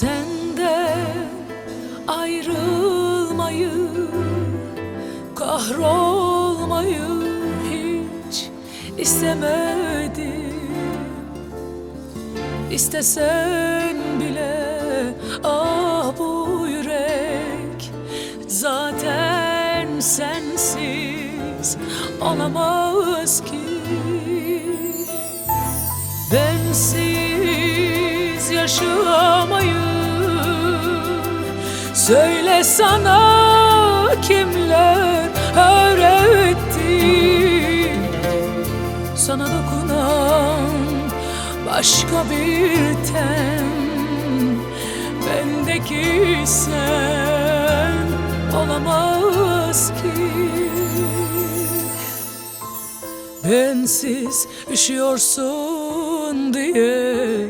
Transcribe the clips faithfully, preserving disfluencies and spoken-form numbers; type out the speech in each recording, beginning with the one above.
Senden ayrılmayı, kahrolmayı hiç istemedim. İstesen bile ah bu yürek zaten sensiz olamaz ki. Bensiz yaşamayı söyle sana kimler öğretti? Sana dokunan başka bir ten, bendeki sen olamaz ki. Bensiz üşüyorsun diye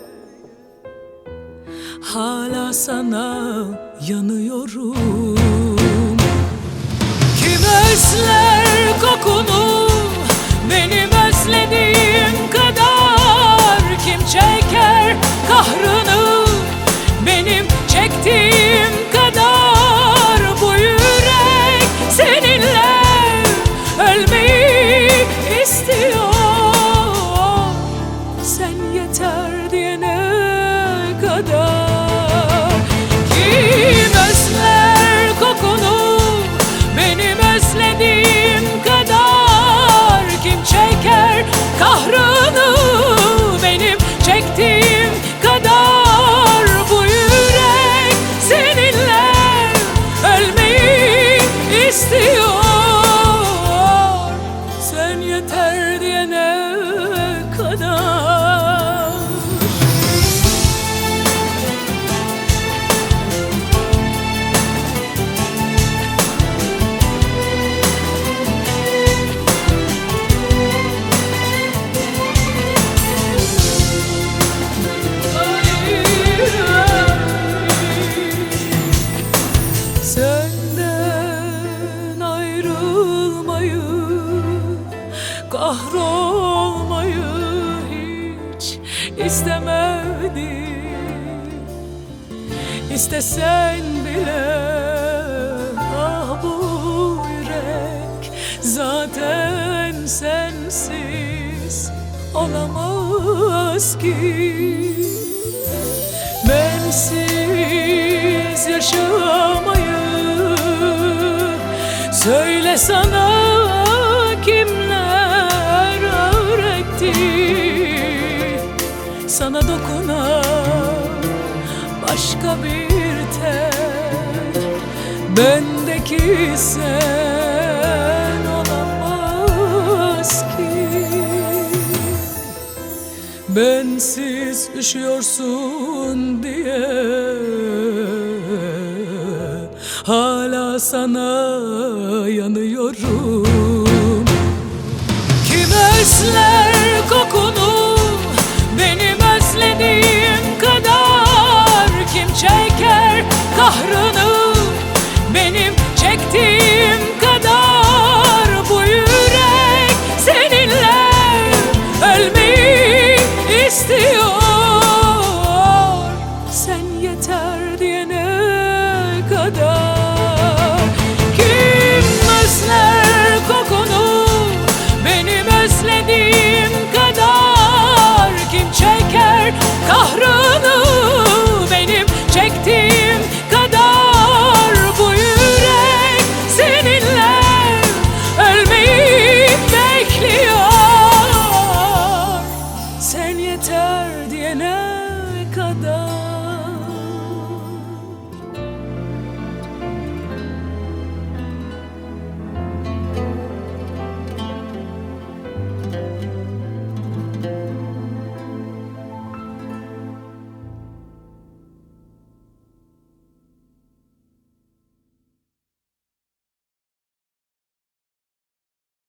hala sana yanıyorum. Kim özler kokunu benim özlediğim kadar? Kim çeker kahrını benim çektiğim kadar? Bu yürek seninle ölmeyi istiyor. Sen yeter diyene kadar. Kim özler kokunu benim özlediğim kadar? Kim çeker kahrını benim çektiğim kadar? Bu yürek seninle ölmeyi istiyor. Sen yeter diyene kadar. Senden ayrılmayı, kahrolmayı hiç istemedim. İstesen bile ah bu yürek zaten sensiz olamaz ki. Bensiz yaşamayı söyle sana kimler öğretti? Sana dokunan başka bir tel, bendeki sen olamaz ki. Bensiz üşüyorsun diye hala sana yanıyorum. Kim özler